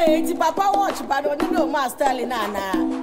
Hey, Papa watch, but I don't know my Sterling Nana.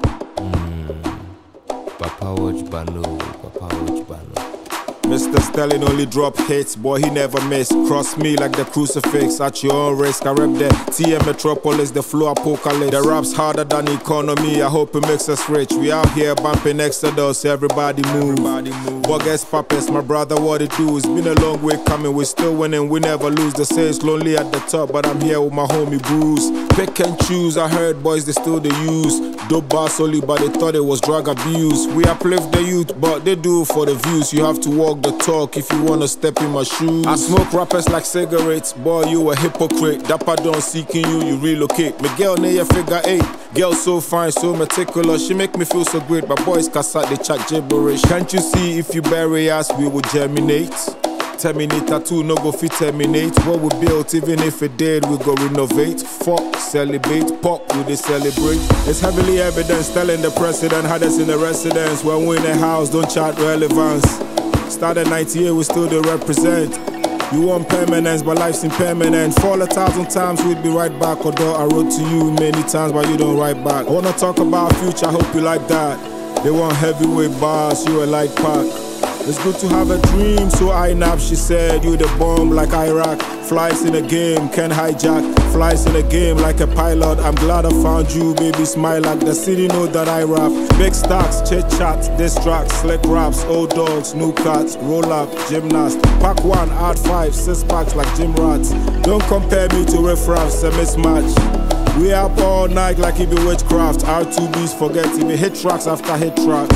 Papa watch Bano, Papa watch Bano. Mr. Sterling only drop hits, boy he never miss. Cross me like the crucifix, at your own risk. I rep the TM Metropolis, the flow apocalypse. The rap's harder than economy, I hope it makes us rich. We out here bumping Exodus, everybody move. Bogus puppets, my brother, what it do? It's been a long way coming, we still winning, we never lose. They say it's lonely at the top, but I'm here with my homie Bruce. Pick and choose, I heard boys they still the use. Dope bars only, but they thought it was drug abuse. We uplift the youth, but they do it for the views. You have to walk the talk if you wanna step in my shoes. I smoke rappers like cigarettes, boy you a hypocrite. Dapper don't seeking you, you relocate. Miguel near figure 8, girl so fine, so meticulous. She make me feel so great, but boys cassette they chat gibberish. Can't you see if you bury us, we will germinate? Terminator 2 no go fit terminate. What we built, even if it did, we go renovate. Fuck, celebrate, pop, we they celebrate. It's heavily evidence telling the president had us in the residence. When we in the house, don't chat relevance. Started 98, we still they represent. You want permanence, but life's impermanent. Fall 1,000 times, we'd be right back. Although I wrote to you many times, but you don't write back. I wanna talk about future, I hope you like that. They want heavyweight bars, you a light pack. It's good to have a dream, so I nap, she said. You the bomb like Iraq. Flies in the game, can hijack. Flies in the game like a pilot. I'm glad I found you, baby, smile like the city know that I rap. Big stacks, chit chats, diss tracks, slick raps, old dogs, new cats, roll up, gymnast. Pack 1, add 5, 6 packs like gym rats. Don't compare me to riffraffs, a mismatch. We up all night like it be witchcraft. R2Bs forget it be hit tracks after hit tracks.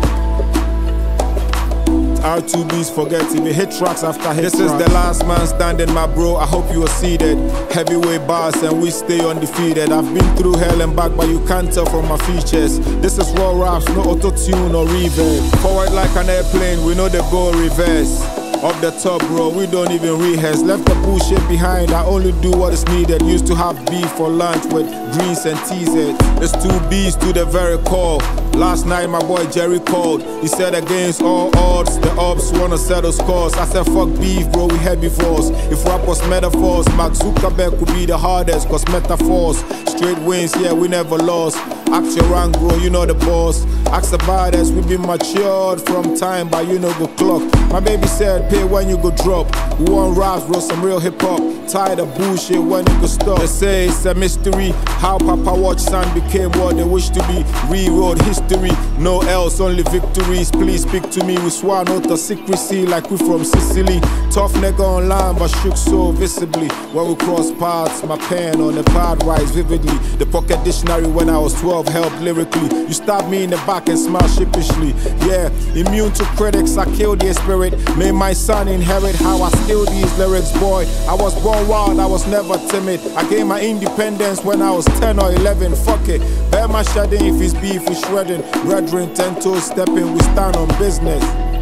R2Bs forget it be hit tracks after hit tracks. This is the last man standing, my bro, I hope you are seated. Heavyweight bars and we stay undefeated. I've been through hell and back, but you can't tell from my features. This is raw raps, no auto-tune or reverb. Forward like an airplane, we know the go reverse. Up the top, bro, we don't even rehearse. Left the bullshit behind, I only do what is needed. Used to have beef for lunch with greens and TZ. It's 2 B's to the very core. Last night my boy Jerry called. He said against all odds, the ops wanna settle scores. I said fuck beef, bro, we heavy force. If rap was metaphors, Mark Zuckerberg could be the hardest, cause metaphors. Straight wins, yeah, we never lost. Act your rank, bro, you know the boss. Ask about us, we been matured from time, but you know go clock. My baby said pay when you go drop. We want raps, bro, some real hip hop. Tired of bullshit when you go stop. They say it's a mystery how Papa Watch son became what they wish to be. Rewrote history, no else, only victories. Please speak to me, we swear not the secrecy like we from Sicily. Tough nigga online, but shook so visibly. When we cross paths, my pen on the pad writes vividly. The pocket dictionary when I was 12 helped lyrically. You stabbed me in the back and smiled sheepishly. Yeah, immune to critics, I killed their spirit. Made my son inherit how I steal these lyrics, boy. I was born wild, I was never timid. I gained my independence when I was 10 or 11. Fuck it, bear my shedding if it's beef, we shredding. Brethren, 10 toes stepping, we stand on business.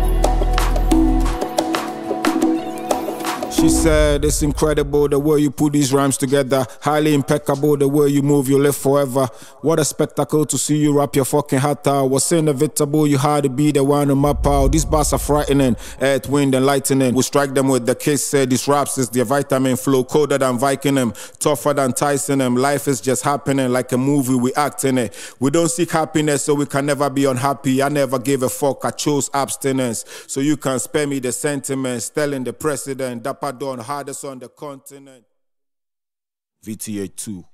She said, it's incredible the way you put these rhymes together. Highly impeccable the way you move, you live forever. What a spectacle to see you rap your fucking heart out. Was inevitable, you had to be the one to map out. These bars are frightening, earth, wind and lightning. We strike them with the kiss, said these raps is their vitamin flow. Colder than Viking them, tougher than Tyson them. Life is just happening like a movie, we act in it. We don't seek happiness, so we can never be unhappy. I never gave a fuck, I chose abstinence. So you can spare me the sentiments. Telling the president, Dapper Don, hardest on the continent. VTA 2.